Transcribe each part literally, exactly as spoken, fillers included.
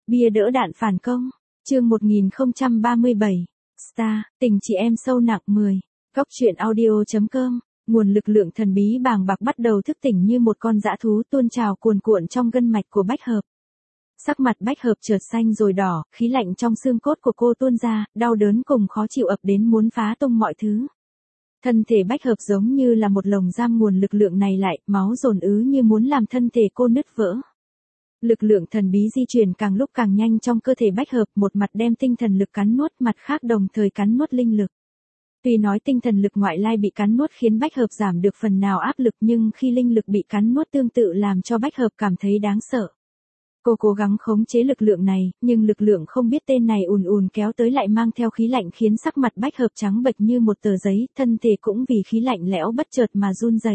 Bia đỡ đạn phản công. Chương một nghìn không trăm ba mươi bảy. Star, tình chị em sâu nặng mười. Góc truyện audio chấm com. Nguồn lực lượng thần bí bàng bạc bắt đầu thức tỉnh như một con dã thú tuôn trào cuồn cuộn trong gân mạch của Bách Hợp. Sắc mặt Bách Hợp chợt xanh rồi đỏ, khí lạnh trong xương cốt của cô tuôn ra, đau đớn cùng khó chịu ập đến muốn phá tung mọi thứ. Thân thể Bách Hợp giống như là một lồng giam nguồn lực lượng này lại, máu dồn ứ như muốn làm thân thể cô nứt vỡ. Lực lượng thần bí di chuyển càng lúc càng nhanh trong cơ thể Bách Hợp, một mặt đem tinh thần lực cắn nuốt, mặt khác đồng thời cắn nuốt linh lực. Tuy nói tinh thần lực ngoại lai bị cắn nuốt khiến Bách Hợp giảm được phần nào áp lực, nhưng khi linh lực bị cắn nuốt tương tự làm cho Bách Hợp cảm thấy đáng sợ. Cô cố gắng khống chế lực lượng này, nhưng lực lượng không biết tên này ùn ùn kéo tới lại mang theo khí lạnh khiến sắc mặt Bách Hợp trắng bệch như một tờ giấy, thân thể cũng vì khí lạnh lẽo bất chợt mà run rẩy.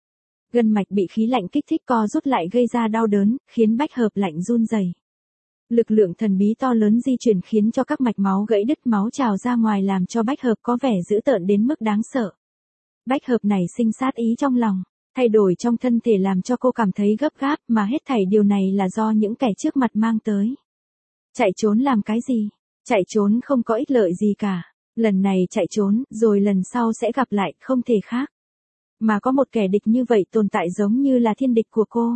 Gân mạch bị khí lạnh kích thích co rút lại gây ra đau đớn, khiến Bách Hợp lạnh run rẩy. Lực lượng thần bí to lớn di chuyển khiến cho các mạch máu gãy đứt, máu trào ra ngoài làm cho Bách Hợp có vẻ dữ tợn đến mức đáng sợ. Bách Hợp này sinh sát ý trong lòng, thay đổi trong thân thể làm cho cô cảm thấy gấp gáp, mà hết thảy điều này là do những kẻ trước mặt mang tới. Chạy trốn làm cái gì? Chạy trốn không có ích lợi gì cả. Lần này chạy trốn, rồi lần sau sẽ gặp lại, không thể khác. Mà có một kẻ địch như vậy tồn tại giống như là thiên địch của cô.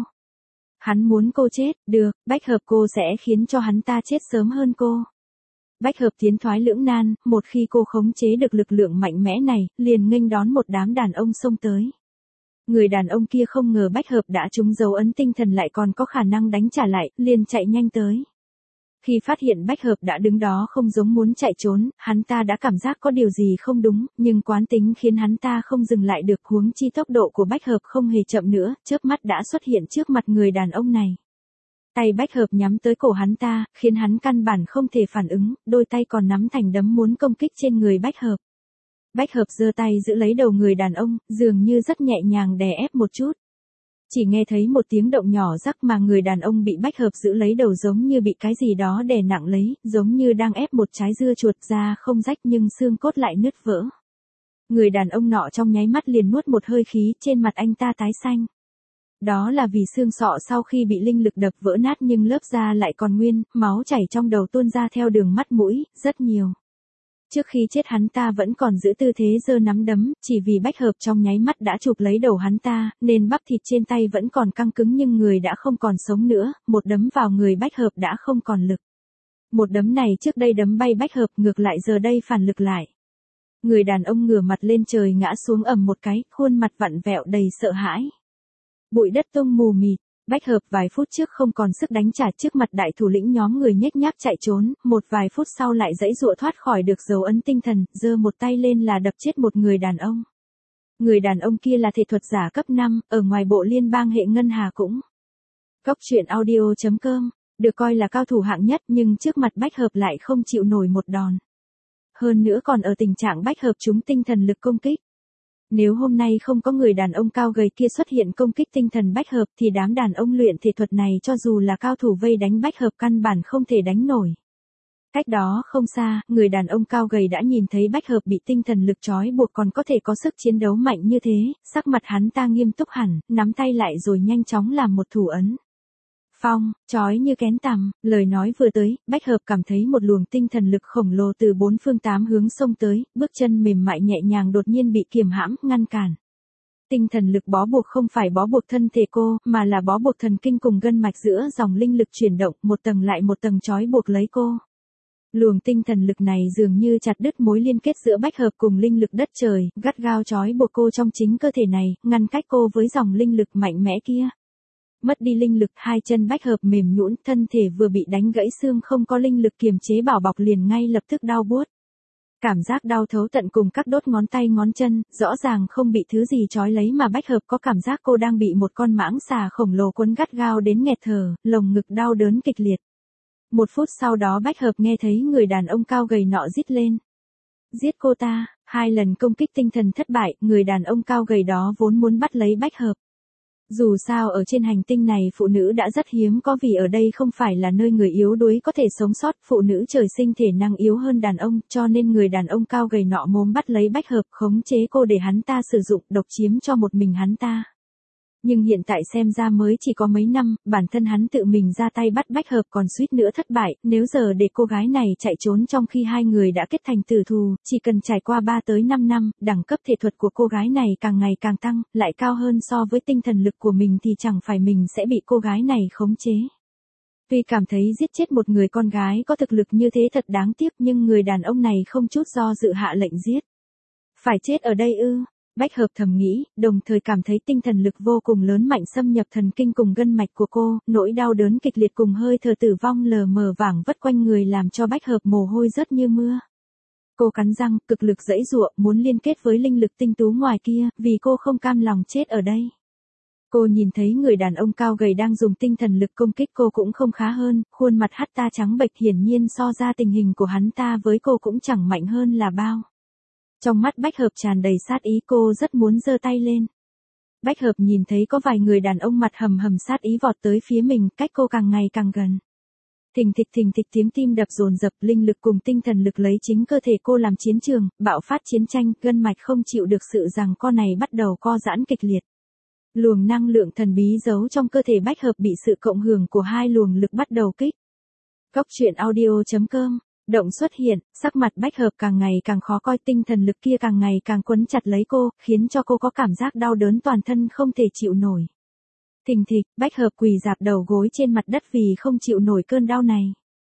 Hắn muốn cô chết, được, Bách Hợp cô sẽ khiến cho hắn ta chết sớm hơn cô. Bách Hợp tiến thoái lưỡng nan, một khi cô khống chế được lực lượng mạnh mẽ này, liền nghênh đón một đám đàn ông xông tới. Người đàn ông kia không ngờ Bách Hợp đã trúng dấu ấn tinh thần lại còn có khả năng đánh trả lại, liền chạy nhanh tới. Khi phát hiện Bách Hợp đã đứng đó không giống muốn chạy trốn, hắn ta đã cảm giác có điều gì không đúng, nhưng quán tính khiến hắn ta không dừng lại được, huống chi tốc độ của Bách Hợp không hề chậm nữa, chớp mắt đã xuất hiện trước mặt người đàn ông này. Tay Bách Hợp nhắm tới cổ hắn ta, khiến hắn căn bản không thể phản ứng, đôi tay còn nắm thành đấm muốn công kích trên người Bách Hợp. Bách Hợp giơ tay giữ lấy đầu người đàn ông, dường như rất nhẹ nhàng đè ép một chút. Chỉ nghe thấy một tiếng động nhỏ rắc mà người đàn ông bị Bách Hợp giữ lấy đầu giống như bị cái gì đó đè nặng lấy, giống như đang ép một trái dưa chuột ra không rách nhưng xương cốt lại nứt vỡ. Người đàn ông nọ trong nháy mắt liền nuốt một hơi khí, trên mặt anh ta tái xanh. Đó là vì xương sọ sau khi bị linh lực đập vỡ nát nhưng lớp da lại còn nguyên, máu chảy trong đầu tuôn ra theo đường mắt mũi, rất nhiều. Trước khi chết hắn ta vẫn còn giữ tư thế giơ nắm đấm, chỉ vì Bách Hợp trong nháy mắt đã chụp lấy đầu hắn ta, nên bắp thịt trên tay vẫn còn căng cứng nhưng người đã không còn sống nữa, một đấm vào người Bách Hợp đã không còn lực. Một đấm này trước đây đấm bay Bách Hợp, ngược lại giờ đây phản lực lại. Người đàn ông ngửa mặt lên trời ngã xuống ầm một cái, khuôn mặt vặn vẹo đầy sợ hãi. Bụi đất tung mù mịt. Bách Hợp vài phút trước không còn sức đánh trả trước mặt đại thủ lĩnh nhóm người nhếch nhác chạy trốn, một vài phút sau lại giãy giụa thoát khỏi được dấu ấn tinh thần, giơ một tay lên là đập chết một người đàn ông. Người đàn ông kia là thể thuật giả cấp năm, ở ngoài bộ liên bang hệ ngân hà cũng. Góc truyện audio chấm com, được coi là cao thủ hạng nhất nhưng trước mặt Bách Hợp lại không chịu nổi một đòn. Hơn nữa còn ở tình trạng Bách Hợp trúng tinh thần lực công kích. Nếu hôm nay không có người đàn ông cao gầy kia xuất hiện công kích tinh thần Bách Hợp thì đám đàn ông luyện thể thuật này cho dù là cao thủ vây đánh Bách Hợp căn bản không thể đánh nổi. Cách đó không xa, người đàn ông cao gầy đã nhìn thấy Bách Hợp bị tinh thần lực trói buộc còn có thể có sức chiến đấu mạnh như thế, sắc mặt hắn ta nghiêm túc hẳn, nắm tay lại rồi nhanh chóng làm một thủ ấn. Phong, chói như kén tằm, lời nói vừa tới, Bách Hợp cảm thấy một luồng tinh thần lực khổng lồ từ bốn phương tám hướng xông tới, bước chân mềm mại nhẹ nhàng đột nhiên bị kiềm hãm, ngăn cản. Tinh thần lực bó buộc không phải bó buộc thân thể cô, mà là bó buộc thần kinh cùng gân mạch giữa dòng linh lực chuyển động, một tầng lại một tầng trói buộc lấy cô. Luồng tinh thần lực này dường như chặt đứt mối liên kết giữa Bách Hợp cùng linh lực đất trời, gắt gao trói buộc cô trong chính cơ thể này, ngăn cách cô với dòng linh lực mạnh mẽ kia. Mất đi linh lực, hai chân Bách Hợp mềm nhũn, thân thể vừa bị đánh gãy xương không có linh lực kiềm chế bảo bọc liền ngay lập tức đau buốt. Cảm giác đau thấu tận cùng các đốt ngón tay ngón chân, rõ ràng không bị thứ gì trói lấy mà Bách Hợp có cảm giác cô đang bị một con mãng xà khổng lồ quấn gắt gao đến nghẹt thở, lồng ngực đau đớn kịch liệt. Một phút sau đó Bách Hợp nghe thấy người đàn ông cao gầy nọ rít lên. Giết cô ta, hai lần công kích tinh thần thất bại, người đàn ông cao gầy đó vốn muốn bắt lấy Bách Hợp. Dù sao ở trên hành tinh này phụ nữ đã rất hiếm có vì ở đây không phải là nơi người yếu đuối có thể sống sót, phụ nữ trời sinh thể năng yếu hơn đàn ông, cho nên người đàn ông cao gầy nọ mồm bắt lấy Bách Hợp khống chế cô để hắn ta sử dụng độc chiếm cho một mình hắn ta. Nhưng hiện tại xem ra mới chỉ có mấy năm, bản thân hắn tự mình ra tay bắt Bách Hợp còn suýt nữa thất bại, nếu giờ để cô gái này chạy trốn trong khi hai người đã kết thành tử thù, chỉ cần trải qua ba tới năm năm, đẳng cấp thể thuật của cô gái này càng ngày càng tăng, lại cao hơn so với tinh thần lực của mình thì chẳng phải mình sẽ bị cô gái này khống chế. Tuy cảm thấy giết chết một người con gái có thực lực như thế thật đáng tiếc nhưng người đàn ông này không chút do dự hạ lệnh giết. Phải chết ở đây ư? Bách Hợp thầm nghĩ, đồng thời cảm thấy tinh thần lực vô cùng lớn mạnh xâm nhập thần kinh cùng gân mạch của cô, nỗi đau đớn kịch liệt cùng hơi thở tử vong lờ mờ vảng vất quanh người làm cho Bách Hợp mồ hôi rớt như mưa. Cô cắn răng, cực lực giãy giụa, muốn liên kết với linh lực tinh tú ngoài kia, vì cô không cam lòng chết ở đây. Cô nhìn thấy người đàn ông cao gầy đang dùng tinh thần lực công kích cô cũng không khá hơn, khuôn mặt hắn ta trắng bệch hiển nhiên so ra tình hình của hắn ta với cô cũng chẳng mạnh hơn là bao. Trong mắt Bách Hợp tràn đầy sát ý, cô rất muốn giơ tay lên. Bách Hợp nhìn thấy có vài người đàn ông mặt hầm hầm sát ý vọt tới phía mình, cách cô càng ngày càng gần. Thình thịch thình thịch tiếng tim đập dồn dập, linh lực cùng tinh thần lực lấy chính cơ thể cô làm chiến trường, bạo phát chiến tranh, gân mạch không chịu được sự giằng co này bắt đầu co giãn kịch liệt. Luồng năng lượng thần bí giấu trong cơ thể Bách Hợp bị sự cộng hưởng của hai luồng lực bắt đầu kích. Góc truyện audio chấm com. Động xuất hiện, sắc mặt Bách Hợp càng ngày càng khó coi, tinh thần lực kia càng ngày càng quấn chặt lấy cô, khiến cho cô có cảm giác đau đớn toàn thân không thể chịu nổi. Thình thịch, Bách Hợp quỳ rạp đầu gối trên mặt đất vì không chịu nổi cơn đau này.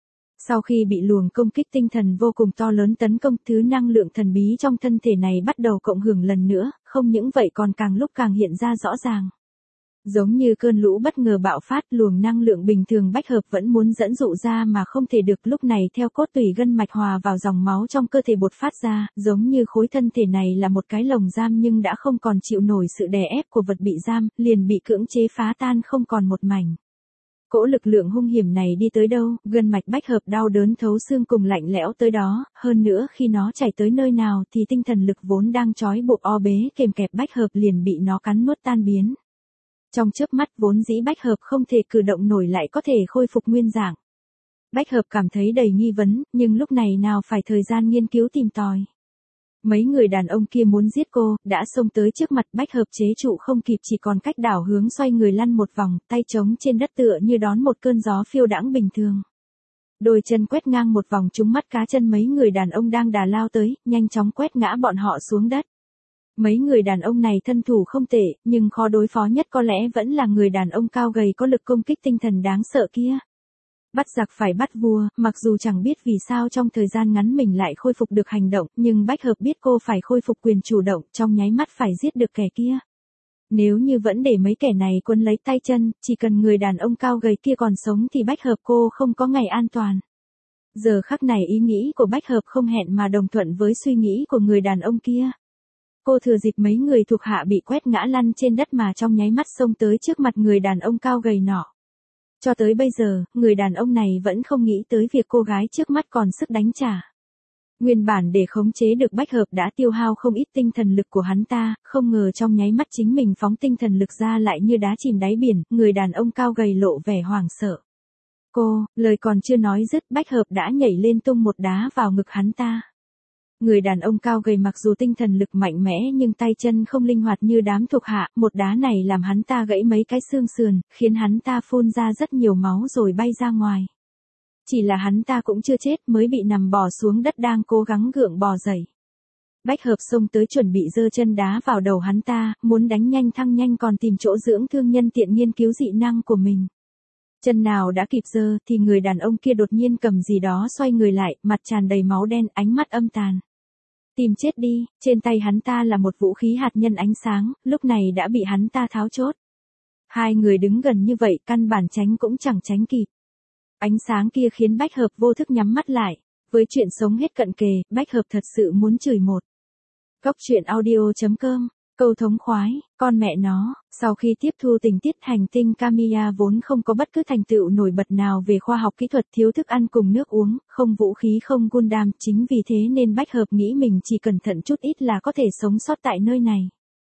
Sau khi bị luồng công kích tinh thần vô cùng to lớn tấn công, thứ năng lượng thần bí trong thân thể này bắt đầu cộng hưởng lần nữa, không những vậy còn càng lúc càng hiện ra rõ ràng. Giống như cơn lũ bất ngờ bạo phát, luồng năng lượng bình thường Bách Hợp vẫn muốn dẫn dụ ra mà không thể được, lúc này theo cốt tủy gân mạch hòa vào dòng máu trong cơ thể bột phát ra, giống như khối thân thể này là một cái lồng giam nhưng đã không còn chịu nổi sự đè ép của vật bị giam, liền bị cưỡng chế phá tan không còn một mảnh. Cỗ lực lượng hung hiểm này đi tới đâu, gân mạch Bách Hợp đau đớn thấu xương cùng lạnh lẽo tới đó, hơn nữa khi nó chảy tới nơi nào thì tinh thần lực vốn đang trói buộc o bế kềm kẹp Bách Hợp liền bị nó cắn nuốt tan biến. Trong chớp mắt vốn dĩ Bách Hợp không thể cử động nổi lại có thể khôi phục nguyên dạng. Bách Hợp cảm thấy đầy nghi vấn, nhưng lúc này nào phải thời gian nghiên cứu tìm tòi. Mấy người đàn ông kia muốn giết cô, đã xông tới trước mặt Bách Hợp chế trụ không kịp, chỉ còn cách đảo hướng xoay người lăn một vòng, tay trống trên đất tựa như đón một cơn gió phiêu đãng bình thường. Đôi chân quét ngang một vòng trúng mắt cá chân mấy người đàn ông đang đà lao tới, nhanh chóng quét ngã bọn họ xuống đất. Mấy người đàn ông này thân thủ không tệ, nhưng khó đối phó nhất có lẽ vẫn là người đàn ông cao gầy có lực công kích tinh thần đáng sợ kia. Bắt giặc phải bắt vua, mặc dù chẳng biết vì sao trong thời gian ngắn mình lại khôi phục được hành động, nhưng Bách Hợp biết cô phải khôi phục quyền chủ động, trong nháy mắt phải giết được kẻ kia. Nếu như vẫn để mấy kẻ này quấn lấy tay chân, chỉ cần người đàn ông cao gầy kia còn sống thì Bách Hợp cô không có ngày an toàn. Giờ khắc này ý nghĩ của Bách Hợp không hẹn mà đồng thuận với suy nghĩ của người đàn ông kia. Cô thừa dịp mấy người thuộc hạ bị quét ngã lăn trên đất mà trong nháy mắt xông tới trước mặt người đàn ông cao gầy nọ. Cho tới bây giờ, người đàn ông này vẫn không nghĩ tới việc cô gái trước mắt còn sức đánh trả. Nguyên bản để khống chế được Bách Hợp đã tiêu hao không ít tinh thần lực của hắn ta, không ngờ trong nháy mắt chính mình phóng tinh thần lực ra lại như đá chìm đáy biển, người đàn ông cao gầy lộ vẻ hoảng sợ. Cô, lời còn chưa nói dứt, Bách Hợp đã nhảy lên tung một đá vào ngực hắn ta. Người đàn ông cao gầy mặc dù tinh thần lực mạnh mẽ nhưng tay chân không linh hoạt như đám thuộc hạ, một đá này làm hắn ta gãy mấy cái xương sườn, khiến hắn ta phun ra rất nhiều máu rồi bay ra ngoài. Chỉ là hắn ta cũng chưa chết mới bị nằm bò xuống đất đang cố gắng gượng bò dậy. Bách Hợp xông tới chuẩn bị giơ chân đá vào đầu hắn ta, muốn đánh nhanh thăng nhanh còn tìm chỗ dưỡng thương nhân tiện nghiên cứu dị năng của mình. Chân nào đã kịp giơ thì người đàn ông kia đột nhiên cầm gì đó xoay người lại, mặt tràn đầy máu đen, ánh mắt âm tàn. Tìm chết đi, trên tay hắn ta là một vũ khí hạt nhân ánh sáng, lúc này đã bị hắn ta tháo chốt. Hai người đứng gần như vậy, căn bản tránh cũng chẳng tránh kịp. Ánh sáng kia khiến Bách Hợp vô thức nhắm mắt lại. Với chuyện sống hết cận kề, Bách Hợp thật sự muốn chửi một. Góc truyện audio chấm com. Câu thống khoái, con mẹ nó, sau khi tiếp thu tình tiết hành tinh Kamiya vốn không có bất cứ thành tựu nổi bật nào về khoa học kỹ thuật, thiếu thức ăn cùng nước uống, không vũ khí không Gundam, chính vì thế nên Bách Hợp nghĩ mình chỉ cẩn thận chút ít là có thể sống sót tại nơi này.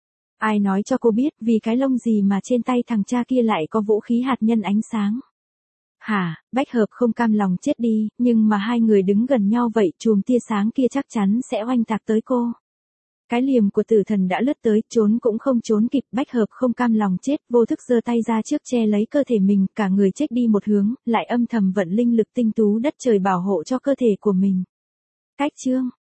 Ai nói cho cô biết vì cái lông gì mà trên tay thằng cha kia lại có vũ khí hạt nhân ánh sáng? Hả, Bách Hợp không cam lòng chết đi, nhưng mà hai người đứng gần nhau vậy chùm tia sáng kia chắc chắn sẽ oanh tạc tới cô. Cái liềm của tử thần đã lướt tới, trốn cũng không trốn kịp, Bách Hợp không cam lòng chết, vô thức giơ tay ra trước che lấy cơ thể mình, cả người chết đi một hướng, lại âm thầm vận linh lực tinh tú đất trời bảo hộ cho cơ thể của mình. Cách chương